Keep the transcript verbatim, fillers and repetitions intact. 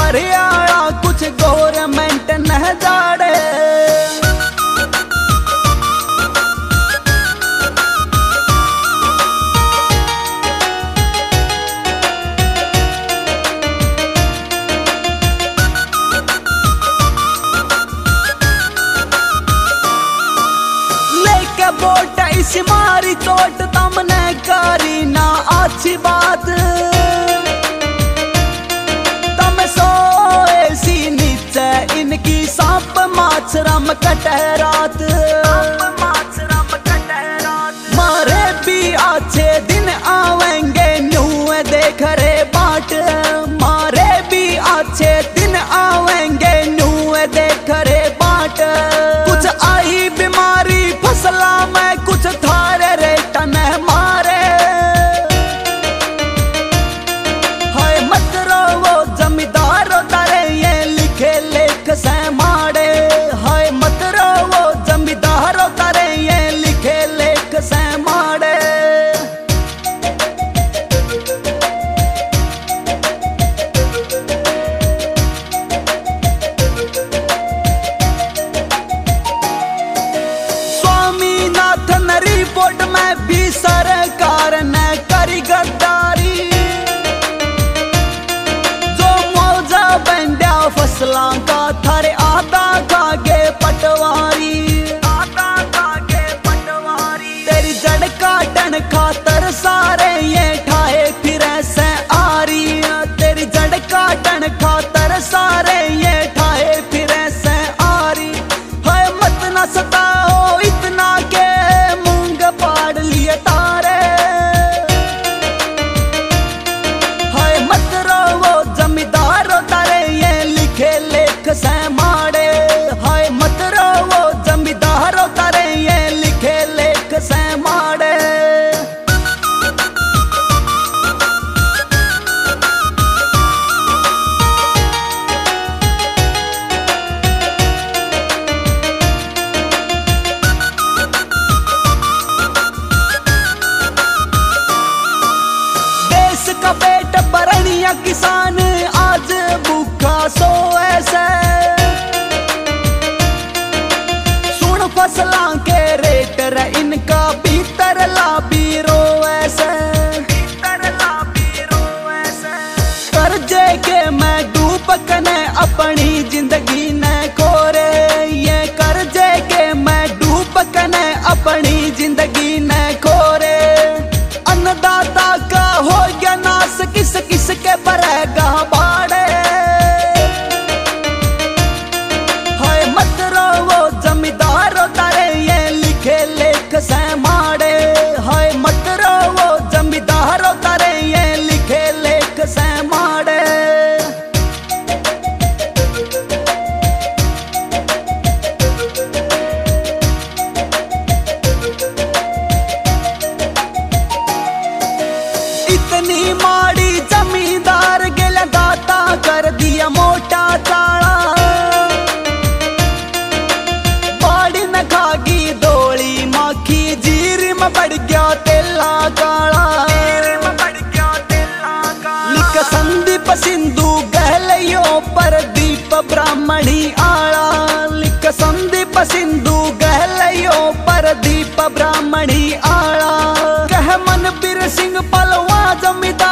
हरियाणा कुछ गवर्नमेंट न जाड़े। लेके बोट इस मारी चोट तमने करी ना अच्छी बात। तम सोए सी नीचे इनकी सांप माछरम कटे रात। मारे भी अच्छे दिन आवेंगे न्यू देख रे बाट। मारे भी अच्छे दिन आवेंगे न्यू देख रे बाट। कुछ आई बीमारी फसला में कुछ थारे रे टन मारे। हाय मत रो जमींदारो तारे ये लिखे लेख से माड़े। हाय मत रो जमींदारो तारे ये लिखे लेख से माड़े। स्वामीनाथन रिपोर्ट में भी सरकार ने करी गद्दारी। जो मौजा बंड्या फसलां का थारे आधा खागे पटवारी। आधा खागे पटवारी तेरी जड़ काटन खातर सारे ये ठाए फिरे से आरी। तेरी जड़ काटन खातर सारे ये ठाए फिरे से आरी। हाय मत न सताओ इतना के मूंग पाड़ लिए तारे। हाय मत रो जमींदारो तारे ये लिखे लेख से माड़े। हाय मत रो जमींदारो तारे ये लिखे लेख से माड़े। देश का पेट भरनिया किसान आज भूखा सोए से। सुन फसलां के रेट रे इनका भीतर ला बीरो ऐसे। कर्जे के मैं डूब कने अपनी जिंदगी ने खोरे। ये कर्जे के मैं डूब कने अपनी जिंदगी ने खोरे। अन्नदाता का हो गया नाश किस किस के परेगा बाड़े। हाय मत रो जमींदारो तारे ये लिखे लेख से माड़े। हाय मत रो जमींदारो तारे ये लिखे लेख से माड़े। इतनी माड़ी जमींदार गेला दाता कर दिया मोटा चाड़ा। बाड़ी न खागी डोली माखी जीरी में बढ़ गया तेला काला। लिख संदीप सिंधु गहलियो पर दीप ब्राह्मणी आला। लिख संदीप सिंधु गहलियो पर दीप ब्राह्मणी आला। कह मन बीर सिंह पलवा जमींदार